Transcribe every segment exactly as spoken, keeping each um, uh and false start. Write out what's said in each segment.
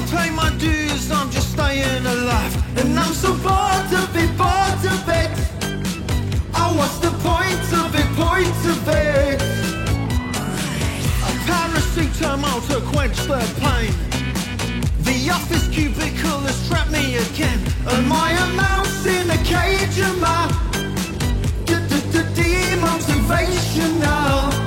pay my dues, I'm just staying alive. And I'm so bored of it, bored of it. Oh, what's the point of it, point of it? A paracetamol to quench the pain. The office cubicle has trapped me again. Am I a mouse in a cage? Am I demotivational?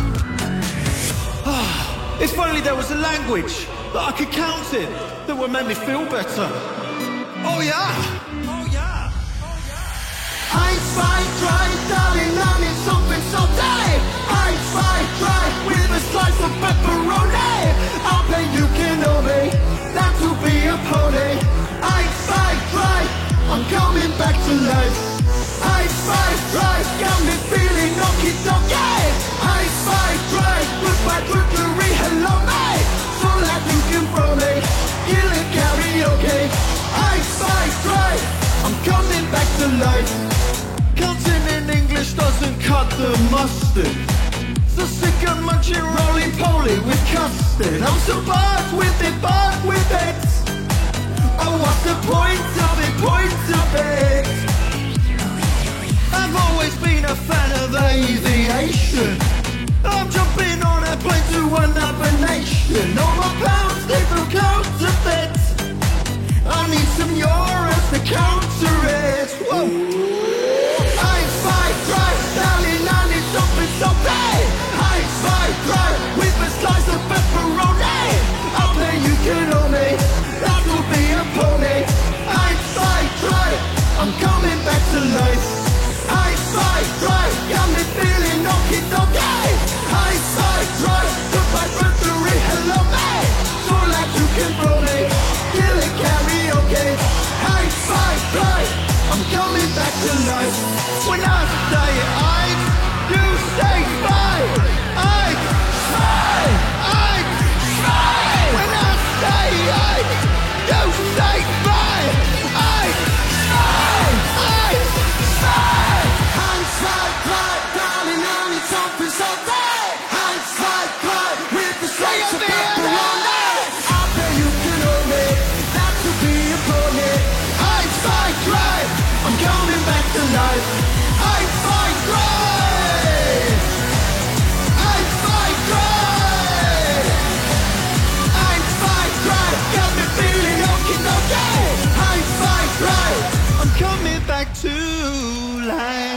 If only there was a language that I could count in that would make me feel better. Oh yeah! Oh yeah! Oh yeah! I fight, try, darling, I need something so day. I fight, try, with a slice of pepperoni. I'll bet you can know me, that will be a pony. I fight, try, I'm coming back to life. I fight, try, got me feeling okie dokie. I fight, try, goodbye, trickery, hello mate. So like you can throw me, killing karaoke. I fight, try, I'm coming back to life. Counting in English doesn't cut the mustard. So sick of munching roly-poly with custard. I'm so bored with it, bored with it. Oh, what's the point of it, point of it? I've always been a fan of aviation. I'm jumping on a plane to another nation. All my pounds, they broke out a bit. I need some euros to counter it. Whoa. I fight, try, darling, I need something so bad. I fight, try, with a slice of pepperoni. I'll play you can own me, that will be a pony. I fight, try, I'm coming back to life. I fight, try, got me feeling okie dokie. I fight, try, goodbye, victory, hello mate. So like you can throw me, killing karaoke. I fight, try, I'm coming back to life. When I say I, you say fight. I, I, I, fight. When I say I, you say fight. I, I, I, fight. I'm fight, fight, darling, I need something so bad. I'm fight, fight, with the slice of pepperoni. I bet you can own me, that could be a pony. I fight, fight, I'm coming back to life. I fight, fight. I fight, fight. I fight, fight, got me feeling okie dokie. I fight, fight, I'm coming back to life.